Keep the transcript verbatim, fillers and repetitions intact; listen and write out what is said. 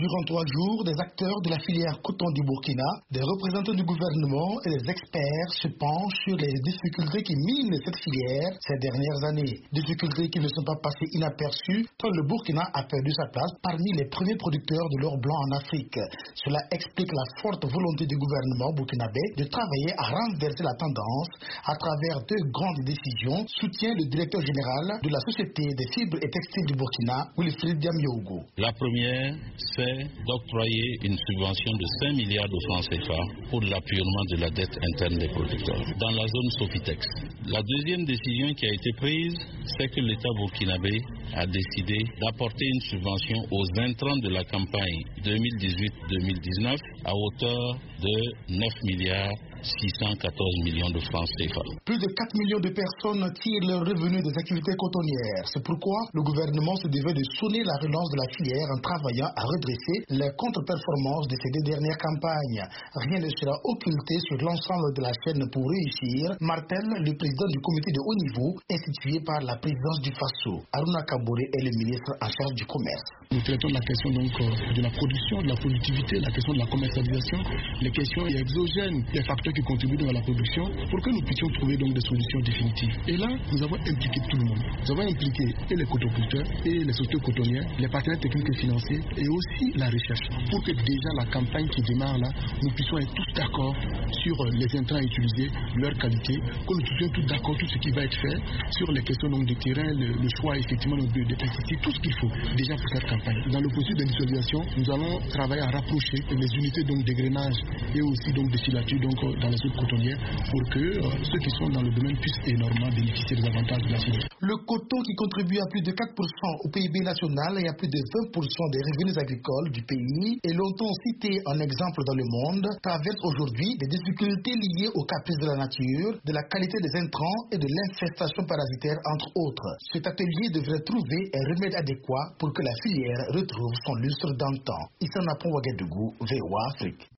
Durant trois jours, des acteurs de la filière coton du Burkina, des représentants du gouvernement et des experts se penchent sur les difficultés qui minent cette filière ces dernières années. Difficultés qui ne sont pas passées inaperçues tant le Burkina a perdu sa place parmi les premiers producteurs de l'or blanc en Afrique. Cela explique la forte volonté du gouvernement burkinabé de travailler à renverser la tendance à travers deux grandes décisions, soutient le directeur général de la Société des fibres et textiles du Burkina, Wilfried Diamiogo. La première, c'est d'octroyer une subvention de cinq milliards de francs C F A pour l'appurement de la dette interne des producteurs dans la zone Sofitex. La deuxième décision qui a été prise, c'est que l'État burkinabé a décidé d'apporter une subvention aux intrants de la campagne deux mille dix-huit deux mille dix-neuf à hauteur de neuf milliards six cent quatorze millions de francs C F A. Plus de quatre millions de personnes tirent leurs revenus des activités cotonnières. C'est pourquoi le gouvernement se devait de sonner la relance de la filière en travaillant à redresser les contre-performances de ces deux dernières campagnes. Rien ne sera occulté sur l'ensemble de la chaîne pour réussir, martèle le président du comité de haut niveau institué par la présidence du Faso. Aruna Kabore est le ministre en charge du commerce. Nous traitons la question donc de la production, de la productivité, la question de la commercialisation, les questions exogènes, les facteurs qui contribuent donc à la production pour que nous puissions trouver donc des solutions définitives. Et là, nous avons impliqué tout le monde. Nous avons impliqué et les cotoculteurs et les sociétés cotonnières, les partenaires techniques et financiers et aussi la recherche pour que déjà la campagne qui démarre là, nous puissions être tous d'accord sur les intrants utilisés, leur qualité, que nous puissions tous d'accord tout ce qui va être fait sur les questions donc de terrain, le, le choix effectivement de, de pesticides, tout ce qu'il faut déjà pour cette campagne. Dans le processus d'industrialisation, nous allons travailler à rapprocher les unités donc d'égrainage et aussi donc de filature donc dans les zones cotonnières pour que euh, ceux qui sont dans le domaine puissent énormément bénéficier des avantages de la filière. Le coton qui contribue à plus de quatre pour cent au P I B national et à plus de vingt pour cent des revenus agricoles du pays et longtemps cité en exemple dans le monde, traverse aujourd'hui des difficultés liées aux caprices de la nature, de la qualité des intrants et de l'infestation parasitaire entre autres. Cet atelier devrait trouver un remède adéquat pour que la filière retrouve son lustre d'antan. Issa Napon Ouagadougou, V O A Afrique.